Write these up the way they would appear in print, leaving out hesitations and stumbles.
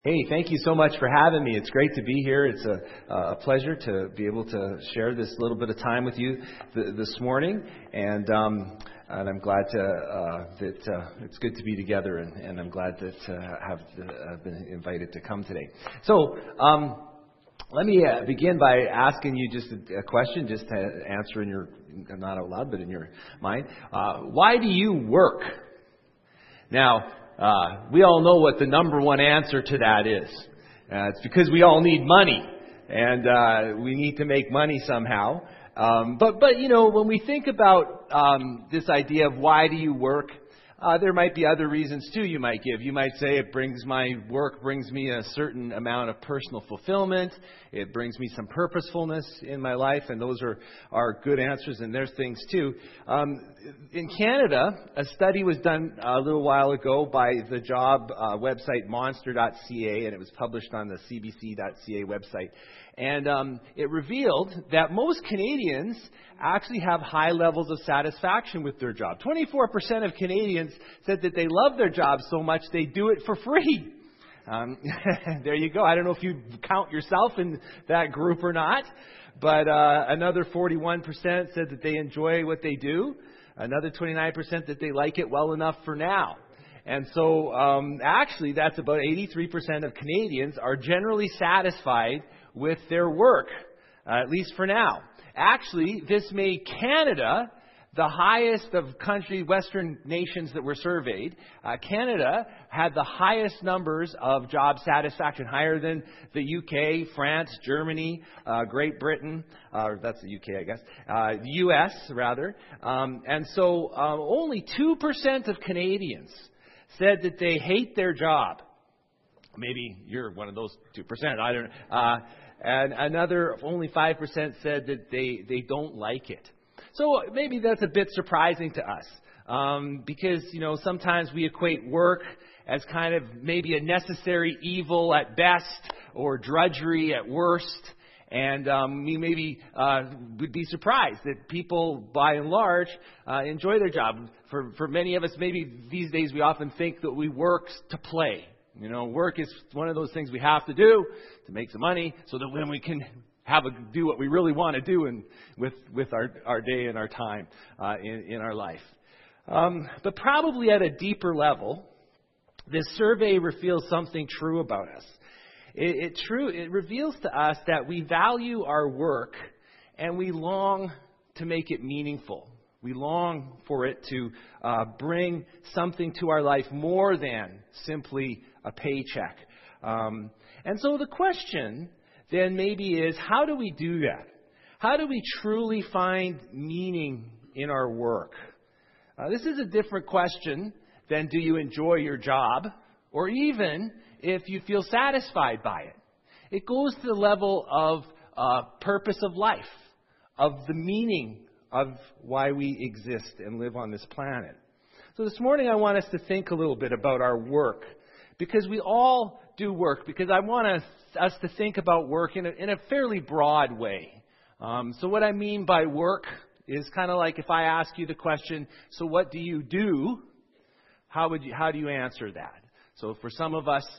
Hey, thank you so much for having me. It's great to be here. It's a pleasure to be able to share this little bit of time with you this morning, and I'm glad that it's good to be together, and I'm glad that have been invited to come today. So let me begin by asking you just a question, just to answer in your, not out loud, but in your mind. Why do you work? Now, we all know what the number one answer to that is. It's because we all need money, and we need to make money somehow. But you know, when we think about this idea of why do you work, there might be other reasons too you might give. You might say work brings me a certain amount of personal fulfillment. It brings me some purposefulness in my life, and those are good answers, and there's things too. In Canada, a study was done a little while ago by the job website monster.ca, and it was published on the cbc.ca website. And it revealed that most Canadians actually have high levels of satisfaction with their job. 24% of Canadians said that they love their job so much they do it for free. There you go. I don't know if you count yourself in that group or not, but another 41% said that they enjoy what they do. Another 29% that they like it well enough for now. And so actually that's about 83% of Canadians are generally satisfied with their work, at least for now. Actually, this made Canada the highest of Western nations that were surveyed. Canada had the highest numbers of job satisfaction, higher than the UK, France, Germany, Great Britain, that's the UK, I guess, the US, rather. And so only 2% of Canadians said that they hate their job. Maybe you're one of those 2%, I don't know. And another, only 5% said that they don't like it. So maybe that's a bit surprising to us, because, you know, sometimes we equate work as kind of maybe a necessary evil at best or drudgery at worst. And we maybe would be surprised that people, by and large, enjoy their job. For many of us, maybe these days we often think that we work to play. You know, work is one of those things we have to do to make some money so that then we can do what we really want to do and with our day and our time in our life. But probably at a deeper level, this survey reveals something true about us. It reveals to us that we value our work and we long to make it meaningful. We long for it to bring something to our life more than simply a paycheck. And so the question then maybe is, how do we do that? How do we truly find meaning in our work? This is a different question than do you enjoy your job, or even if you feel satisfied by it. It goes to the level of purpose of life, of the meaning of why we exist and live on this planet. So this morning I want us to think a little bit about our work, because we all do work, because I want us to think about work in a fairly broad way. So what I mean by work is kind of like if I ask you the question, so what do you do? How do you answer that? So for some of us,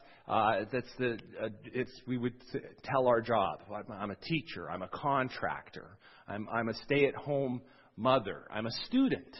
we would tell our job. I'm a teacher. I'm a contractor. I'm a stay-at-home mother. I'm a student.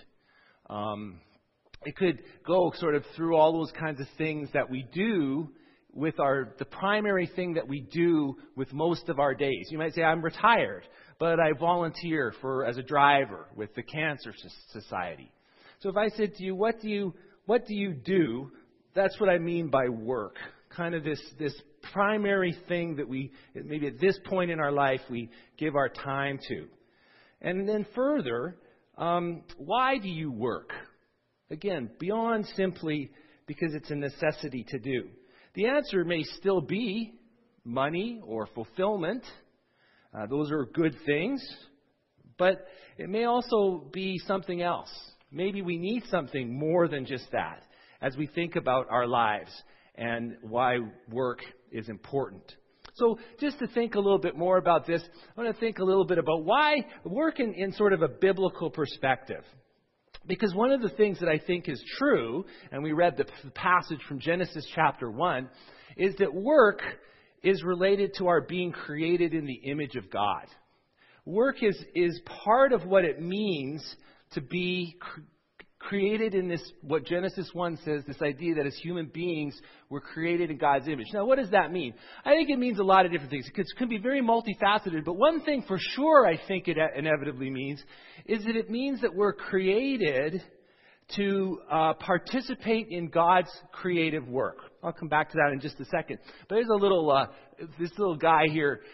It could go sort of through all those kinds of things that we do with the primary thing that we do with most of our days. You might say, I'm retired, but I volunteer as a driver with the Cancer Society. So if I said to you, what do you do? That's what I mean by work. Kind of this primary thing that we, maybe at this point in our life, we give our time to. And then further, why do you work? Again, beyond simply because it's a necessity to do. The answer may still be money or fulfillment. Those are good things. But it may also be something else. Maybe we need something more than just that as we think about our lives and why work is important. So just to think a little bit more about this, I want to think a little bit about why work in sort of a biblical perspective. Because one of the things that I think is true, and we read the passage from Genesis chapter 1, is that work is related to our being created in the image of God. Work is part of what it means to be created in this, what Genesis 1 says, this idea that as human beings, we're created in God's image. Now, what does that mean? I think it means a lot of different things. It can be very multifaceted, but one thing for sure I think it inevitably means is that it means that we're created to participate in God's creative work. I'll come back to that in just a second. But there's a little, this little guy here.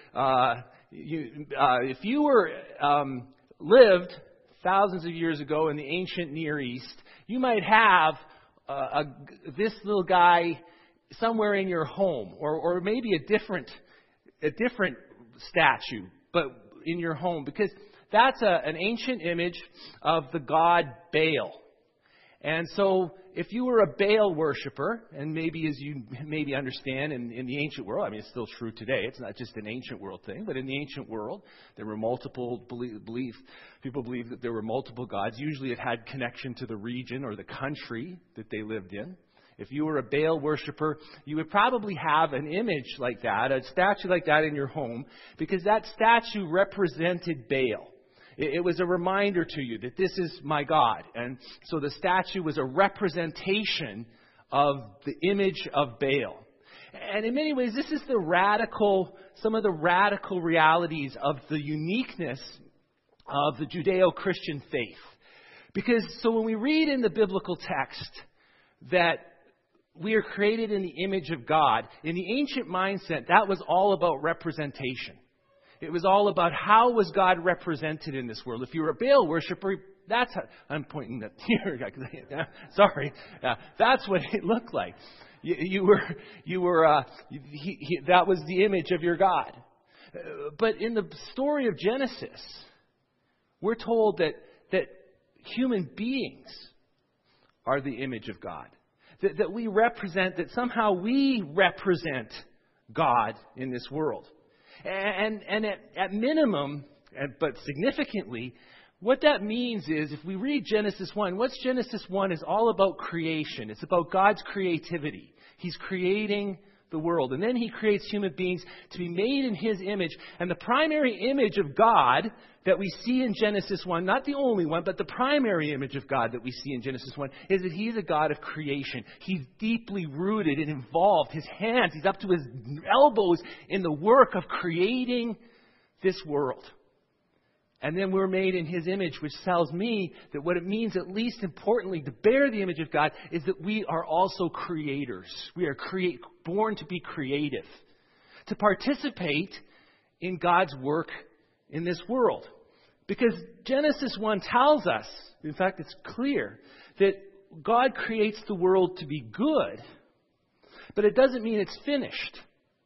If you were lived thousands of years ago in the ancient Near East, you might have this little guy somewhere in your home, or maybe a different statue, but in your home, because that's an ancient image of the god Baal. And so if you were a Baal worshiper, and maybe as you maybe understand in the ancient world, I mean, it's still true today. It's not just an ancient world thing, but in the ancient world, there were multiple people believed that there were multiple gods. Usually it had connection to the region or the country that they lived in. If you were a Baal worshiper, you would probably have an image like that, a statue like that in your home, because that statue represented Baal. It was a reminder to you that this is my God. And so the statue was a representation of the image of Baal. And in many ways, this is some of the radical realities of the uniqueness of the Judeo-Christian faith. Because so when we read in the biblical text that we are created in the image of God, in the ancient mindset, that was all about representation. It was all about how was God represented in this world. If you were a Baal worshiper, that's how, I'm pointing at here. Sorry, that's what it looked like. That was the image of your God. But in the story of Genesis, we're told that human beings are the image of God. That we represent, that somehow we represent God in this world. And at minimum, but significantly, what that means is, if we read Genesis 1, what's Genesis 1 is all about creation. It's about God's creativity. He's creating the world. And then He creates human beings to be made in His image. And the primary image of God that we see in Genesis 1, not the only one, but the primary image of God that we see in Genesis 1, is that He's a God of creation. He's deeply rooted and involved. His hands, He's up to His elbows in the work of creating this world. And then we're made in His image, which tells me that what it means, at least importantly, to bear the image of God, is that we are also creators. We are born to be creative, to participate in God's work in this world. Because Genesis 1 tells us, in fact, it's clear, that God creates the world to be good, but it doesn't mean it's finished.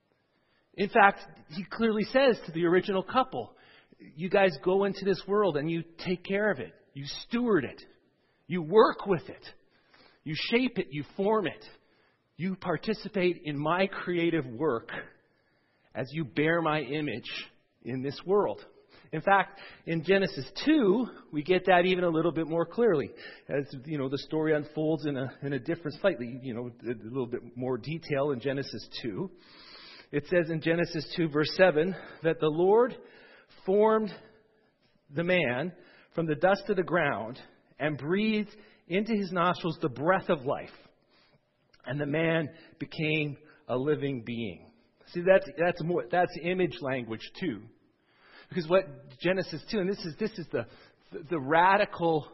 In fact, He clearly says to the original couple, you guys go into this world and you take care of it. You steward it. You work with it. You shape it. You form it. You participate in my creative work as you bear my image in this world. In fact, in Genesis 2, we get that even a little bit more clearly. As the story unfolds in a different, slightly, a little bit more detail in Genesis 2. It says in Genesis 2, verse 7, that the Lord formed the man from the dust of the ground and breathed into his nostrils the breath of life. And the man became a living being. See, that's image language too. Because what Genesis 2, and this is the radical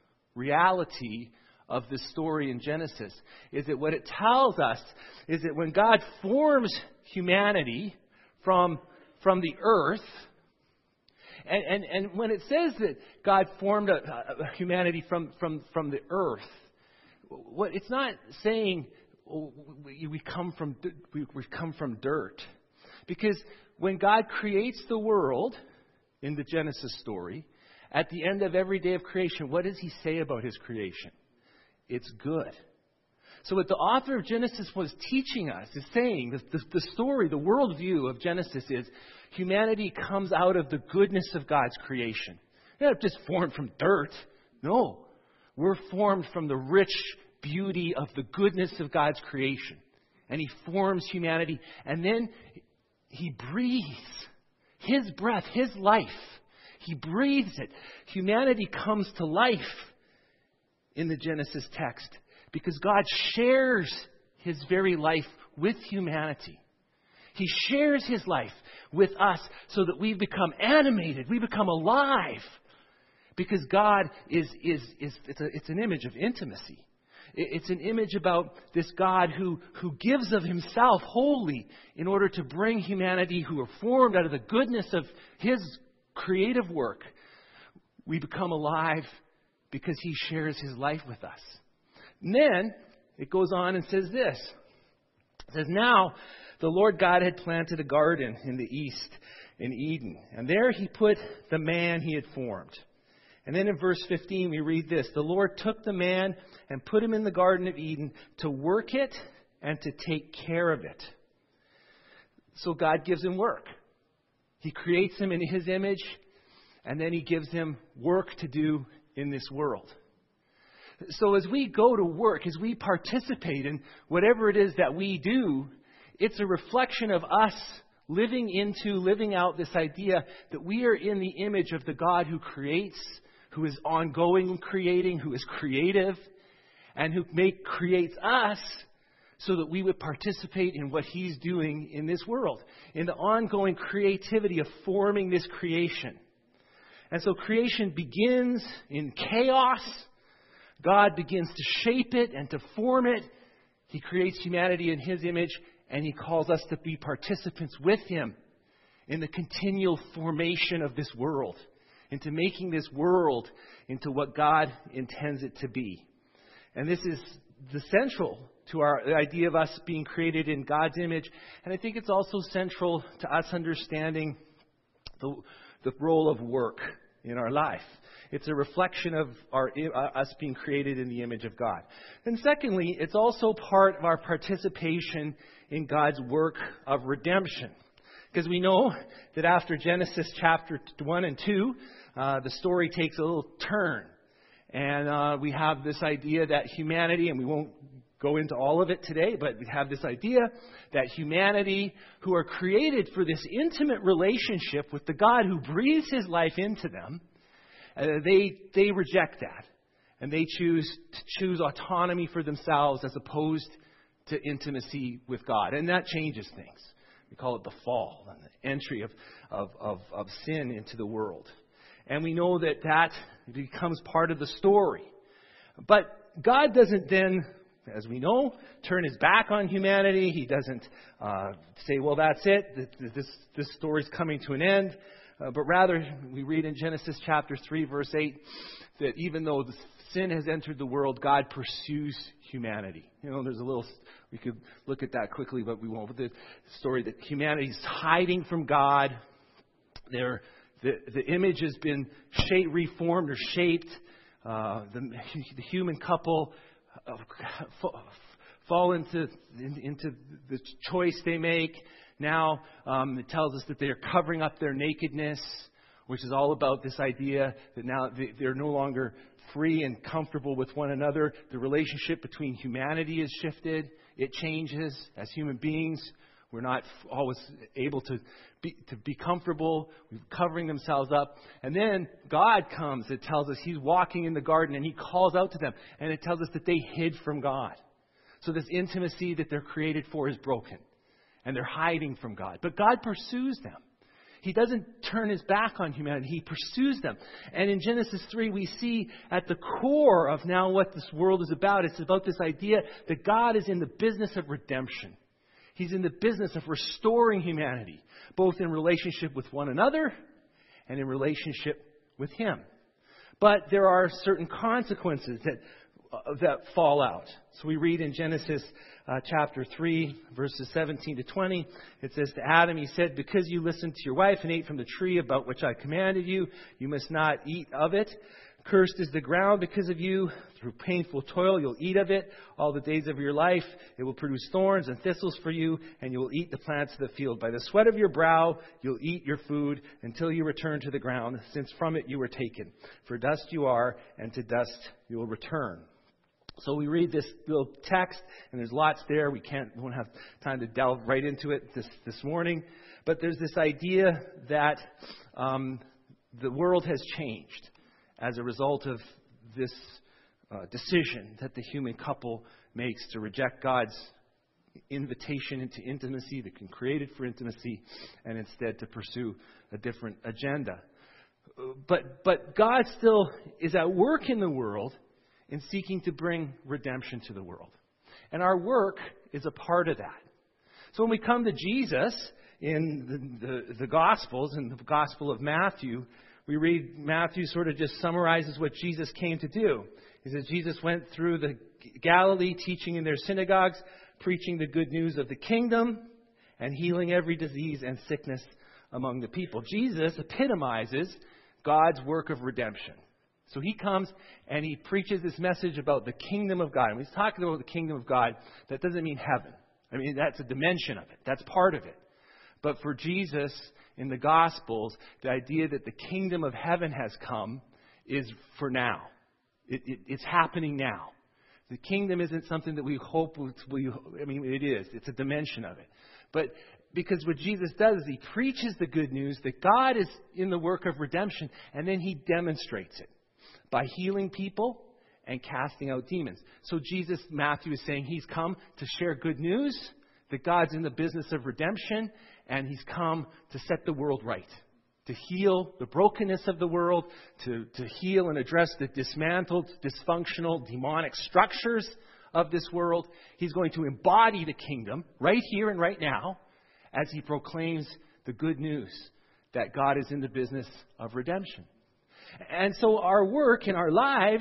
reality of this story in Genesis, is that what it tells us is that when God forms humanity from the earth, and when it says that God formed humanity from the earth, what it's not saying we come from dirt, because when God creates the world in the Genesis story, at the end of every day of creation, what does He say about His creation? It's good. So what the author of Genesis was teaching us is saying, the story, the worldview of Genesis is humanity comes out of the goodness of God's creation. They're not just formed from dirt. No. We're formed from the rich beauty of the goodness of God's creation. And He forms humanity. And then He breathes His breath, His life. He breathes it. Humanity comes to life in the Genesis text because God shares His very life with humanity. He shares His life with us so that we become animated, we become alive. Because God it's an image of intimacy. It's an image about this God who gives of Himself wholly in order to bring humanity who are formed out of the goodness of His creative work. We become alive because He shares His life with us. And then it goes on and says this. It says, now the Lord God had planted a garden in the east in Eden. And there He put the man He had formed. And then in verse 15 we read this. The Lord took the man and put him in the Garden of Eden to work it and to take care of it. So God gives him work. He creates him in His image, and then He gives him work to do in this world. So as we go to work, as we participate in whatever it is that we do, it's a reflection of us living out this idea that we are in the image of the God who creates, who is ongoing creating, who is creative, and who creates us so that we would participate in what He's doing in this world, in the ongoing creativity of forming this creation. And so creation begins in chaos. God begins to shape it and to form it. He creates humanity in His image, and He calls us to be participants with Him in the continual formation of this world, into making this world into what God intends it to be. And this is the central to the idea of us being created in God's image. And I think it's also central to us understanding the role of work in our life. It's a reflection of us being created in the image of God. And secondly, it's also part of our participation in God's work of redemption. Because we know that after Genesis chapter 1 and 2, the story takes a little turn. And we have this idea that humanity, and we won't go into all of it today, but we have this idea that humanity, who are created for this intimate relationship with the God who breathes His life into them, they reject that. And they choose autonomy for themselves as opposed to intimacy with God. And that changes things. We call it the fall and the entry of sin into the world. And we know that becomes part of the story. But God doesn't then, as we know, turn His back on humanity. He doesn't say, well, that's it. This story's coming to an end. But rather, we read in Genesis chapter 3, verse 8, that even though the sin has entered the world, God pursues humanity. There's we could look at that quickly, but we won't. But the story that humanity's hiding from God. The image has been reformed or shaped. The human couple fall into the choice they make. Now it tells us that they are covering up their nakedness, which is all about this idea that now they're no longer free and comfortable with one another. The relationship between humanity is shifted. It changes as human beings. We're not always able to be comfortable. We're covering themselves up. And then God comes. It tells us He's walking in the garden and He calls out to them. And it tells us that they hid from God. So this intimacy that they're created for is broken. And they're hiding from God. But God pursues them. He doesn't turn His back on humanity. He pursues them. And in Genesis 3, we see at the core of now what this world is about. It's about this idea that God is in the business of redemption. He's in the business of restoring humanity, both in relationship with one another and in relationship with Him. But there are certain consequences that fall out. So we read in Genesis chapter 3, verses 17 to 20, it says to Adam, He said, because you listened to your wife and ate from the tree about which I commanded you, you must not eat of it. Cursed is the ground because of you. Through painful toil you'll eat of it all the days of your life. It will produce thorns and thistles for you, and you will eat the plants of the field. By the sweat of your brow you'll eat your food until you return to the ground, since from it you were taken. For dust you are, and to dust you will return. So we read this little text, and there's lots there. We won't have time to delve right into it this morning. But there's this idea that the world has changed as a result of this decision that the human couple makes to reject God's invitation into intimacy, that can created for intimacy, and instead to pursue a different agenda. But God still is at work in the world in seeking to bring redemption to the world. And our work is a part of that. So when we come to Jesus in the Gospels, in the Gospel of Matthew, we read Matthew sort of just summarizes what Jesus came to do. He says Jesus went through the Galilee, teaching in their synagogues, preaching the good news of the kingdom, and healing every disease and sickness among the people. Jesus epitomizes God's work of redemption. So he comes and he preaches this message about the kingdom of God. And when he's talking about the kingdom of God, that doesn't mean heaven. I mean, that's a dimension of it. That's part of it. But for Jesus, in the Gospels, the idea that the kingdom of heaven has come is for now. It's happening now. The kingdom isn't something that we hope it is. It's a dimension of it. But because what Jesus does is he preaches the good news that God is in the work of redemption, and then he demonstrates it by healing people and casting out demons. So Jesus, Matthew is saying he's come to share good news, that God's in the business of redemption, and he's come to set the world right, to heal the brokenness of the world, to heal and address the dismantled, dysfunctional, demonic structures of this world. He's going to embody the kingdom right here and right now as he proclaims the good news that God is in the business of redemption. And so our work in our lives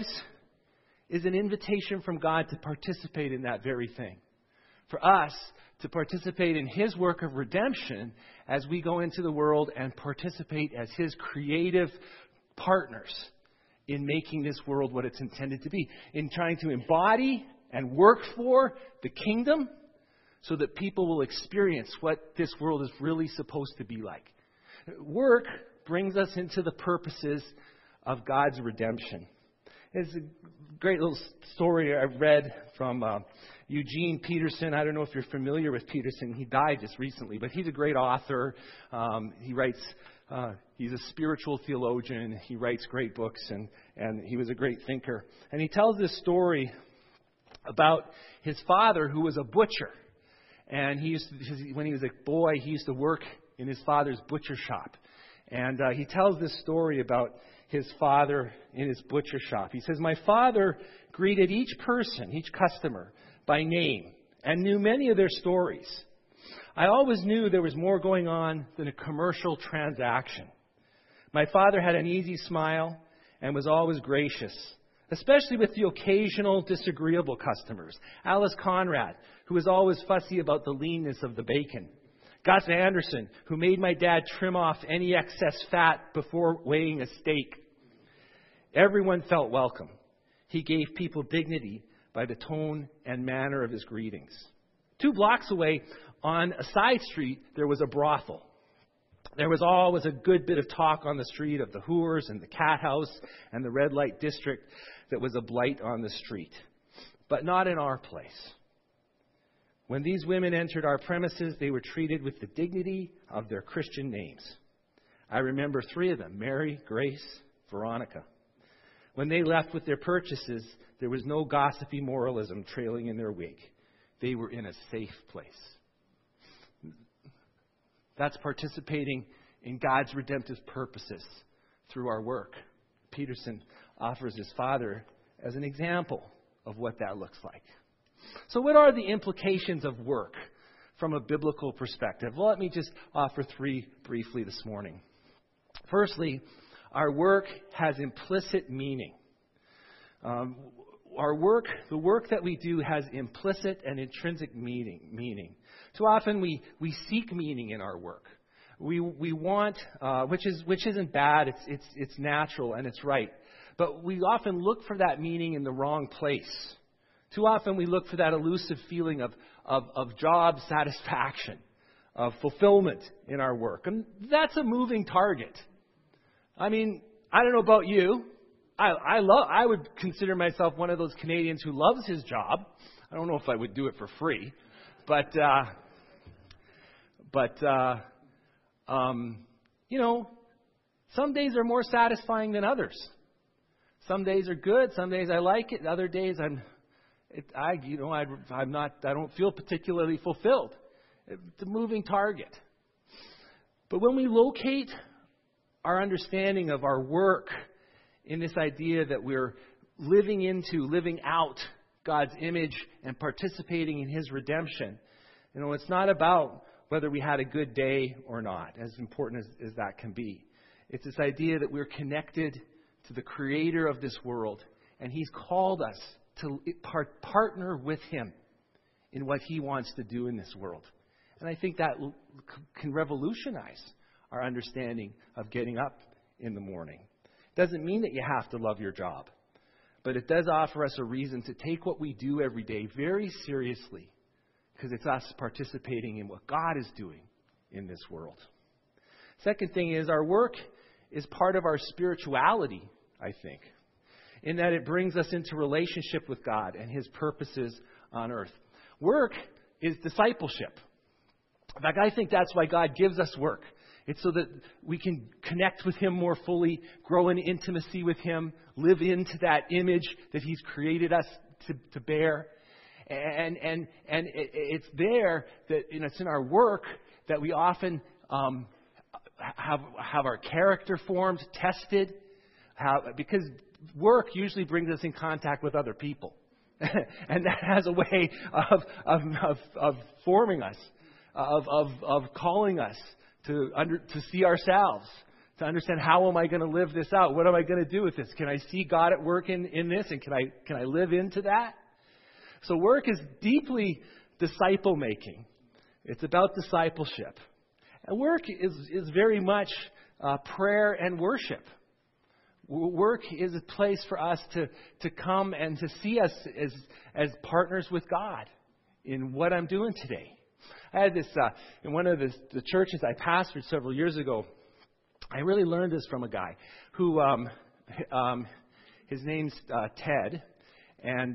is an invitation from God to participate in that very thing. For us to participate in his work of redemption as we go into the world and participate as his creative partners in making this world what it's intended to be, in trying to embody and work for the kingdom so that people will experience what this world is really supposed to be like. Work brings us into the purposes of God's redemption. It's a great little story I read from Eugene Peterson. I don't know if you're familiar with Peterson. He died just recently, but he's a great author. He writes. He's a spiritual theologian. He writes great books, and he was a great thinker. And he tells this story about his father, who was a butcher. And when he was a boy, he used to work in his father's butcher shop. And he tells this story about his father in his butcher shop. He says, "My father greeted each person, each customer, by name and knew many of their stories. I always knew there was more going on than a commercial transaction. My father had an easy smile and was always gracious, especially with the occasional disagreeable customers. Alice Conrad, who was always fussy about the leanness of the bacon. Gus Anderson, who made my dad trim off any excess fat before weighing a steak. Everyone felt welcome. He gave people dignity by the tone and manner of his greetings. 2 blocks away, on a side street, there was a brothel. There was always a good bit of talk on the street of the whores and the cat house and the red light district that was a blight on the street. But not in our place. When these women entered our premises, they were treated with the dignity of their Christian names. I remember 3 of them, Mary, Grace, Veronica. When they left with their purchases, there was no gossipy moralism trailing in their wake. They were in a safe place." That's participating in God's redemptive purposes through our work. Peterson offers his father as an example of what that looks like. So what are the implications of work from a biblical perspective? Well, let me just offer 3 briefly this morning. Firstly, our work has implicit meaning. The work that we do has implicit and intrinsic meaning. Too often we seek meaning in our work. We want, which isn't bad. It's natural and it's right. But we often look for that meaning in the wrong place. Too often we look for that elusive feeling of job satisfaction, of fulfillment in our work. And that's a moving target. I mean, I don't know about you. I would consider myself one of those Canadians who loves his job. I don't know if I would do it for free. But you know, some days are more satisfying than others. Some days are good. Some days I like it. Other days I don't feel particularly fulfilled. It's a moving target. But when we locate our understanding of our work in this idea that we're living out God's image and participating in His redemption, you know, it's not about whether we had a good day or not, as important as that can be. It's this idea that we're connected to the Creator of this world, and He's called us to partner with Him in what He wants to do in this world. And I think that can revolutionize our understanding of getting up in the morning. It doesn't mean that you have to love your job, but it does offer us a reason to take what we do every day very seriously, because it's us participating in what God is doing in this world. Second thing is, our work is part of our spirituality, I think, in that it brings us into relationship with God and His purposes on earth. Work is discipleship. In fact, I think that's why God gives us work. It's so that we can connect with Him more fully, grow in intimacy with Him, live into that image that He's created us to bear. And it's there that, you know, it's in our work that we often have our character formed, tested, because work usually brings us in contact with other people, and that has a way of forming us, of calling us to see ourselves, to understand, how am I going to live this out? What am I going to do with this? Can I see God at work in this, and can I live into that? So work is deeply disciple making. It's about discipleship. And work is very much prayer and worship. Work is a place for us to come and to see us as partners with God in what I'm doing today. I had this in one of the churches I pastored several years ago. I really learned this from a guy who his name's Ted, and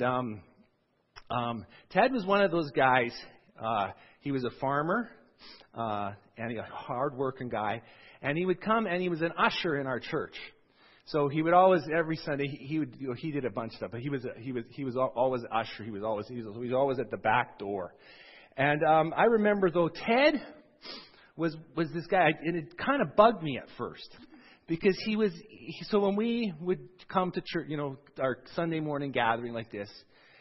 Ted was one of those guys. He was a farmer and a hard-working guy, and he would come and he was an usher in our church. So he would always, every Sunday, he did a bunch of stuff, but he was always an usher. He was always at the back door. And I remember, though, Ted was this guy, and it kind of bugged me at first, because so when we would come to church, you know, our Sunday morning gathering like this,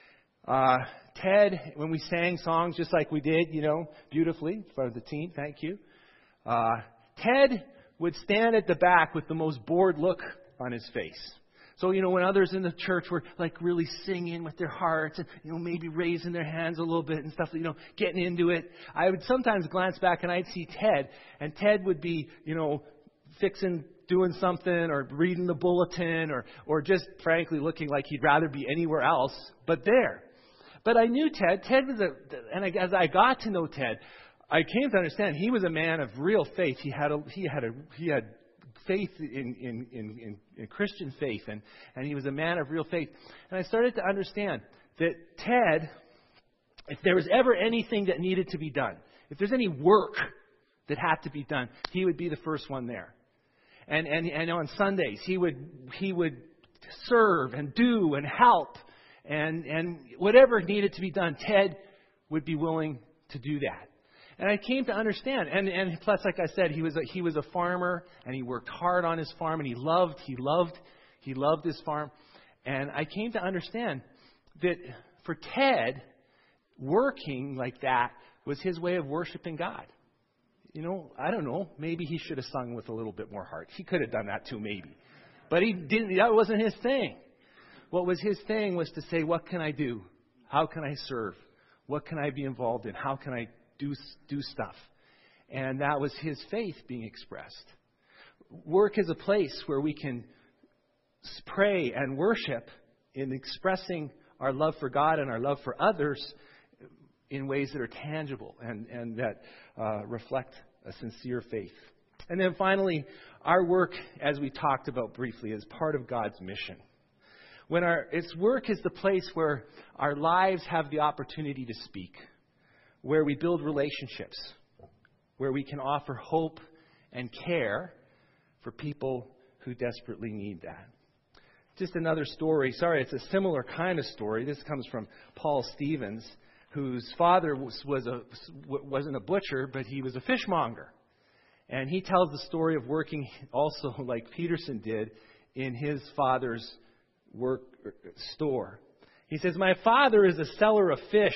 Ted, when we sang songs just like we did, you know, beautifully for the team, thank you, Ted would stand at the back with the most bored look on his face. So, you know, when others in the church were like really singing with their hearts and, you know, maybe raising their hands a little bit and stuff, you know, getting into it, I would sometimes glance back and I'd see Ted, and Ted would be, you know, doing something or reading the bulletin or just frankly looking like he'd rather be anywhere else but there. But I knew Ted. Ted was as I got to know Ted, I came to understand he was a man of real faith. He had faith in Christian faith, and he was a man of real faith. And I started to understand that Ted, if there was ever anything that needed to be done, if there's any work that had to be done, he would be the first one there. And on Sundays he would serve and do and help, and whatever needed to be done, Ted would be willing to do that. And I came to understand, and plus, like I said, he was a farmer, and he worked hard on his farm, and he loved his farm. And I came to understand that for Ted, working like that was his way of worshiping God. You know, I don't know, maybe he should have sung with a little bit more heart. He could have done that too, maybe. But he didn't. That wasn't his thing. What was his thing was to say, what can I do? How can I serve? What can I be involved in? How can I do stuff? And that was his faith being expressed. Work is a place where we can pray and worship in expressing our love for God and our love for others in ways that are tangible and that reflect a sincere faith. And then finally, our work, as we talked about briefly, is part of God's mission. Its work is the place where our lives have the opportunity to speak, where we build relationships, where we can offer hope and care for people who desperately need that. Just another story. Sorry, it's a similar kind of story. This comes from Paul Stevens, whose father wasn't a butcher, but he was a fishmonger. And he tells the story of working also like Peterson did in his father's work store. He says, "My father is a seller of fish.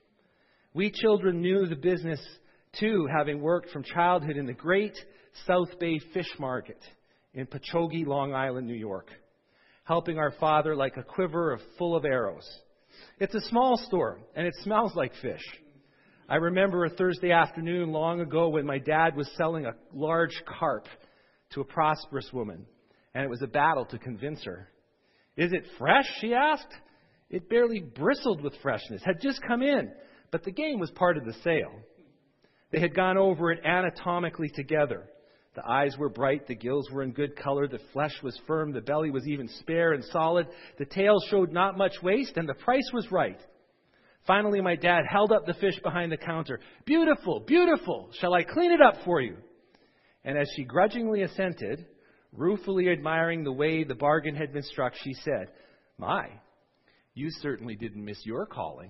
We children knew the business too, having worked from childhood in the great South Bay Fish Market in Pachogue, Long Island, New York, helping our father like a quiver full of arrows. It's a small store, and it smells like fish. I remember a Thursday afternoon long ago when my dad was selling a large carp to a prosperous woman, and it was a battle to convince her. 'Is it fresh?' she asked. It barely bristled with freshness, had just come in, but the game was part of the sale. They had gone over it anatomically together. The eyes were bright, the gills were in good color, the flesh was firm, the belly was even spare and solid, the tail showed not much waste, and the price was right. Finally, my dad held up the fish behind the counter. 'Beautiful, beautiful. Shall I clean it up for you?' And as she grudgingly assented, ruefully admiring the way the bargain had been struck, she said, 'My, you certainly didn't miss your calling.'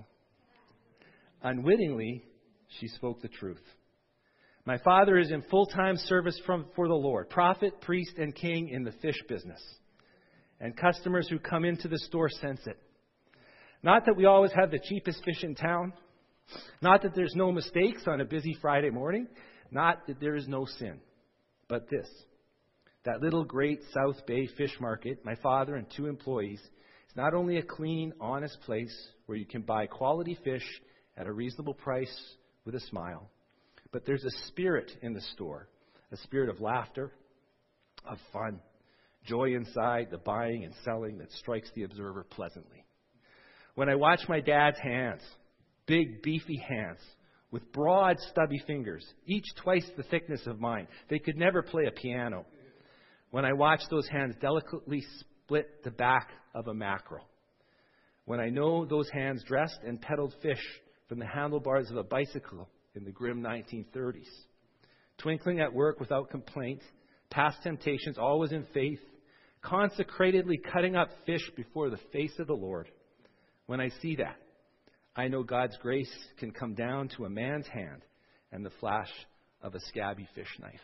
Unwittingly, she spoke the truth. My father is in full-time service for the Lord, prophet, priest, and king in the fish business. And customers who come into the store sense it. Not that we always have the cheapest fish in town. Not that there's no mistakes on a busy Friday morning. Not that there is no sin. But this, that little great South Bay Fish Market, my father and 2 employees, is not only a clean, honest place where you can buy quality fish at a reasonable price with a smile, but there's a spirit in the store, a spirit of laughter, of fun, joy inside the buying and selling that strikes the observer pleasantly. When I watch my dad's hands, big, beefy hands, with broad, stubby fingers, each twice the thickness of mine, they could never play a piano. When I watch those hands delicately split the back of a mackerel. When I know those hands dressed and peddled fish from the handlebars of a bicycle in the grim 1930s. Twinkling at work without complaint, past temptations always in faith, consecratedly cutting up fish before the face of the Lord. When I see that, I know God's grace can come down to a man's hand and the flash of a scabby fish knife.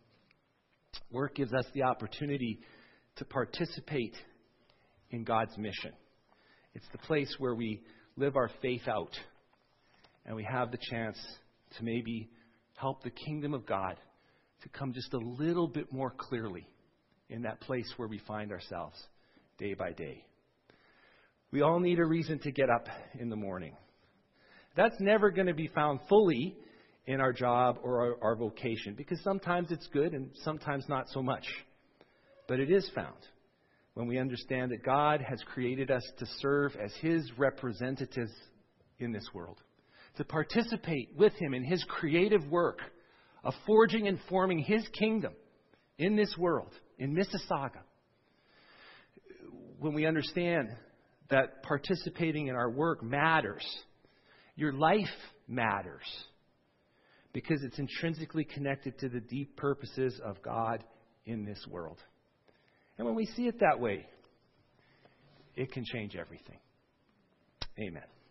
Work gives us the opportunity to participate in God's mission. It's the place where we live our faith out, and we have the chance to maybe help the kingdom of God to come just a little bit more clearly in that place where we find ourselves day by day. We all need a reason to get up in the morning. That's never going to be found fully in our job or our vocation, because sometimes it's good and sometimes not so much. But it is found when we understand that God has created us to serve as His representatives in this world, to participate with Him in His creative work of forging and forming His kingdom in this world, in Mississauga. When we understand that participating in our work matters, your life matters, because it's intrinsically connected to the deep purposes of God in this world. And when we see it that way, it can change everything. Amen.